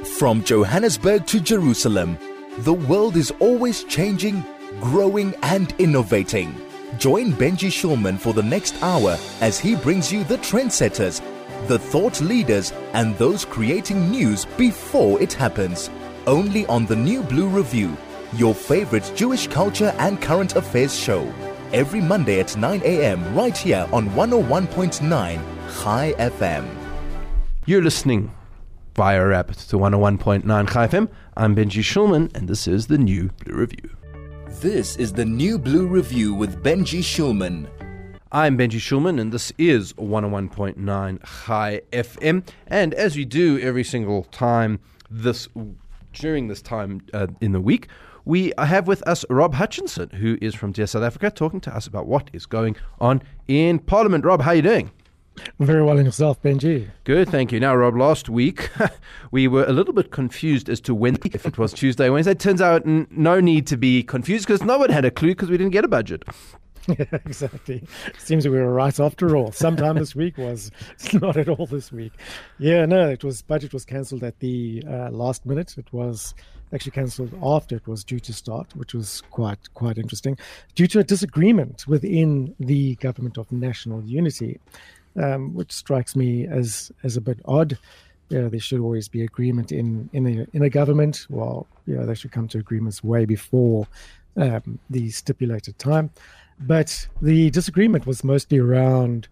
From Johannesburg to Jerusalem, the world is always changing, growing and innovating. Join Benji Shulman for the next hour as he brings you the trendsetters, the thought leaders and those creating news before it happens. Only on the New Blue Review, your favorite Jewish culture and current affairs show. Every Monday at 9 a.m. right here on 101.9 Chai FM. You're listening via Rabbit to 101.9 Chai FM. I'm Benji Shulman, and this is the New Blue Review. This is the New Blue Review with Benji Shulman. I'm Benji Shulman, and this is 101.9 Chai FM. And as we do every single time during this time in the week, we have with us Rob Hutchinson, who is from Dear South Africa, talking to us about what is going on in Parliament. Rob, how are you doing? Very well in yourself, Benji. Good, thank you. Now, Rob, last week we were a little bit confused as to when, if it was Tuesday or Wednesday. It turns out no need to be confused because no one had a clue because we didn't get a budget. Yeah, exactly. Seems we were right after all. Sometime this week was not at all this week. Yeah, no, budget was cancelled at the last minute. It was actually cancelled after it was due to start, which was quite interesting, due to a disagreement within the Government of National Unity. Which strikes me as a bit odd. There should always be agreement in a government. Well, they should come to agreements way before the stipulated time. But the disagreement was mostly around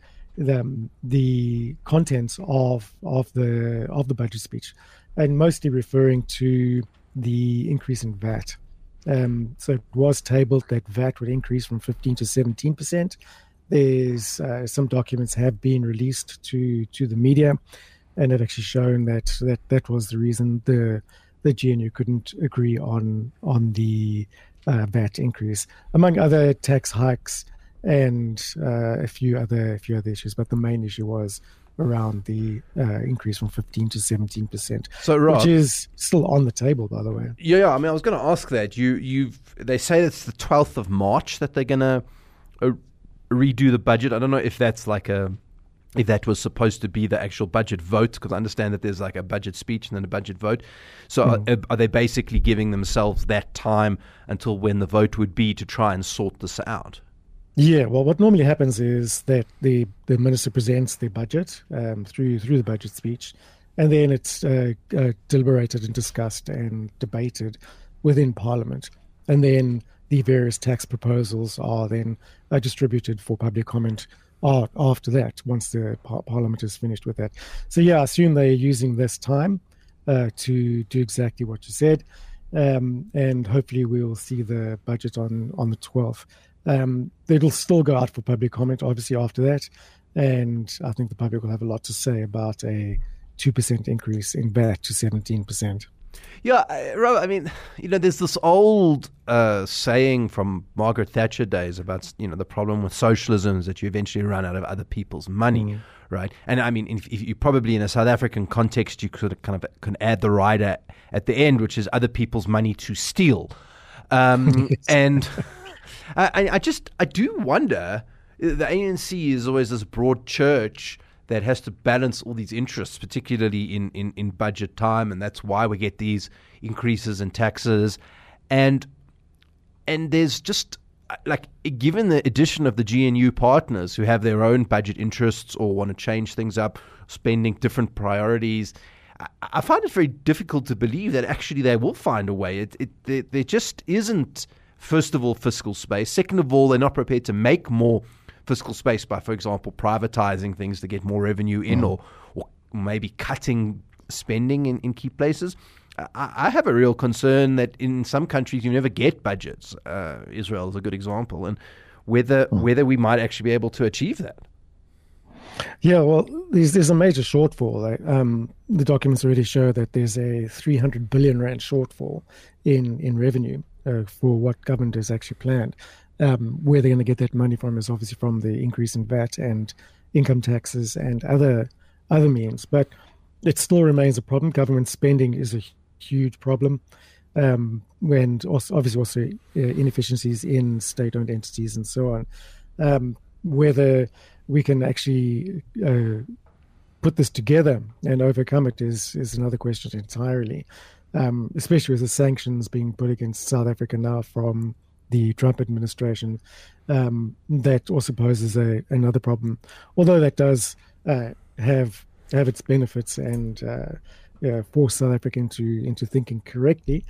the contents of the budget speech, and mostly referring to the increase in VAT. So it was tabled that VAT would increase from 15 to 17%. There's some documents have been released to the media, and it actually shown that was the reason the GNU couldn't agree on the VAT increase, among other tax hikes and a few other issues. But the main issue was around the increase from 15 to 17%, so, Rob, which is still on the table, by the way. Yeah. I mean, I was going to ask that. They say it's the 12th of March that they're going to redo the budget. I don't know if that's if that was supposed to be the actual budget vote, because I understand that there's like a budget speech and then a budget vote. So are they basically giving themselves that time until when the vote would be to try and sort this out? Yeah, well, what normally happens is that the minister presents the budget through the budget speech, and then it's deliberated and discussed and debated within Parliament, and then the various tax proposals are then distributed for public comment after that, once the Parliament is finished with that. So, I assume they're using this time to do exactly what you said, and hopefully we'll see the budget on the 12th. It'll still go out for public comment, obviously, after that, and I think the public will have a lot to say about a 2% increase in VAT to 17%. Yeah, Rob, I mean, there's this old saying from Margaret Thatcher days about, the problem with socialism is that you eventually run out of other people's money, right? And I mean, if you probably in a South African context, you could kind of can add the rider at the end, which is other people's money to steal. And I do wonder, the ANC is always this broad church that has to balance all these interests, particularly in budget time, and that's why we get these increases in taxes. And there's just, given the addition of the GNU partners who have their own budget interests or want to change things up, spending different priorities, I find it very difficult to believe that actually they will find a way. There just isn't, first of all, fiscal space. Second of all, they're not prepared to make more fiscal space by, for example, privatizing things to get more revenue in, or maybe cutting spending in key places. I have a real concern that in some countries you never get budgets. Israel is a good example, and whether we might actually be able to achieve that. Yeah, well, there's a major shortfall. The documents already show that there's a 300 billion rand shortfall in revenue for what government has actually planned. Where they're going to get that money from is obviously from the increase in VAT and income taxes and other means. But it still remains a problem. Government spending is a huge problem. And also inefficiencies in state-owned entities and so on. Whether we can actually put this together and overcome it is another question entirely, especially with the sanctions being put against South Africa now from the Trump administration. That also poses another problem, although that does have its benefits and force South Africa into thinking correctly.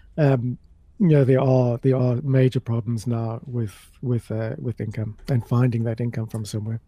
There are major problems now with income and finding that income from somewhere.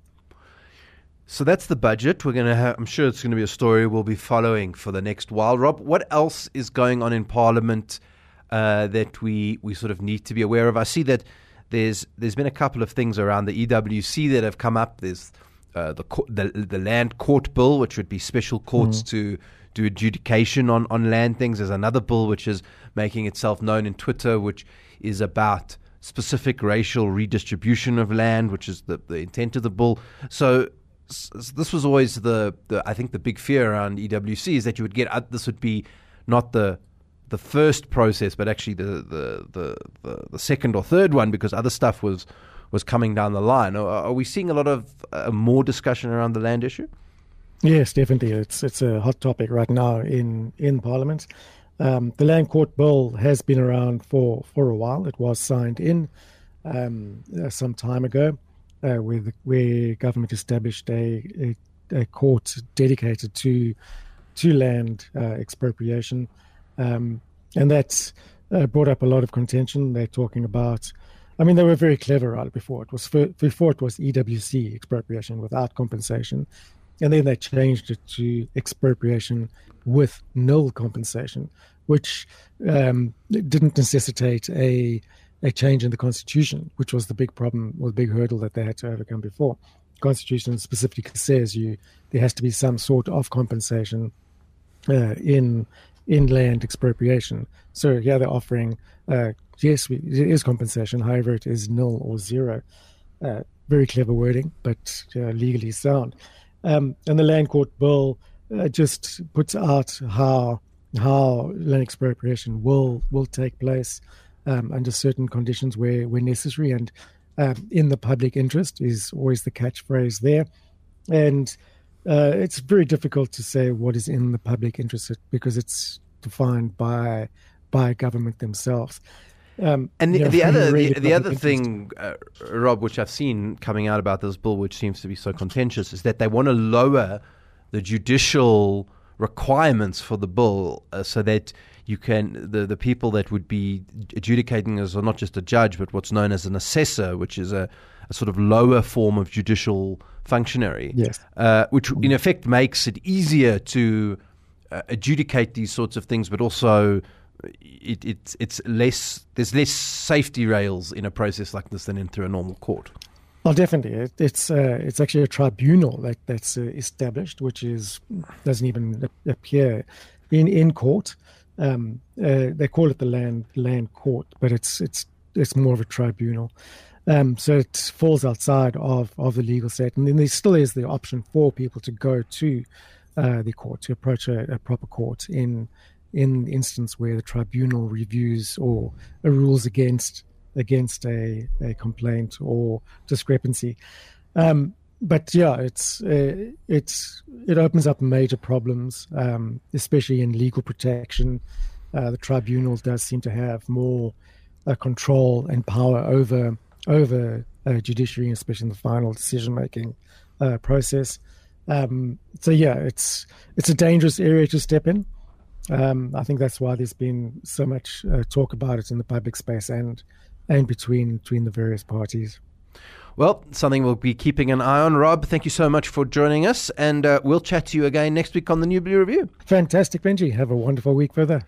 So that's the budget. We're going to have, I'm sure it's going to be a story we'll be following for the next while. Rob, what else is going on in Parliament that we sort of need to be aware of? I see that there's been a couple of things around the EWC that have come up. There's the land court bill, which would be special courts to do adjudication on land things. There's another bill which is making itself known in Twitter, which is about specific racial redistribution of land, which is the intent of the bill. So this was always I think the big fear around EWC is that you would get this would be not the first process, but actually the second or third one, because other stuff was coming down the line. Are we seeing a lot of more discussion around the land issue? Yes, definitely. It's a hot topic right now in Parliament. The land court bill has been around for a while. It was signed in some time ago, where government established a court dedicated to land expropriation, and that's brought up a lot of contention. They're talking about, they were very clever right before. It was EWC expropriation without compensation, and then they changed it to expropriation with nil compensation, which didn't necessitate a change in the Constitution, which was the big problem or the big hurdle that they had to overcome before. The Constitution specifically says there has to be some sort of compensation in land expropriation. So yeah, they're offering, yes, it is compensation, however, it is nil or zero. Very clever wording, but legally sound. And the land court bill just puts out how land expropriation will take place under certain conditions where necessary, and in the public interest is always the catchphrase there. And it's very difficult to say what is in the public interest because it's defined by government themselves. And the other thing, Rob, which I've seen coming out about this bill, which seems to be so contentious, is that they want to lower the judicial requirements for the bill so that you can the people that would be adjudicating this are not just a judge, but what's known as an assessor, which is a sort of lower form of judicial functionary, yes. Which in effect makes it easier to adjudicate these sorts of things, but also it's less. There's less safety rails in a process like this than through a normal court. Well, definitely, it's actually a tribunal that's established, which doesn't even appear in court. They call it the land court, but it's more of a tribunal. So it falls outside of the legal state, and then there still is the option for people to go to the court, to approach a proper court in the instance where the tribunal reviews or rules against a complaint or discrepancy. But yeah, it opens up major problems, especially in legal protection. The tribunal does seem to have more control and power over judiciary, especially in the final decision-making process. So yeah, it's a dangerous area to step in. I think that's why there's been so much talk about it in the public space and between the various parties. Well, something we'll be keeping an eye on. Rob, thank you so much for joining us, and we'll chat to you again next week on the New Blue Review. Fantastic, Benji. Have a wonderful week further.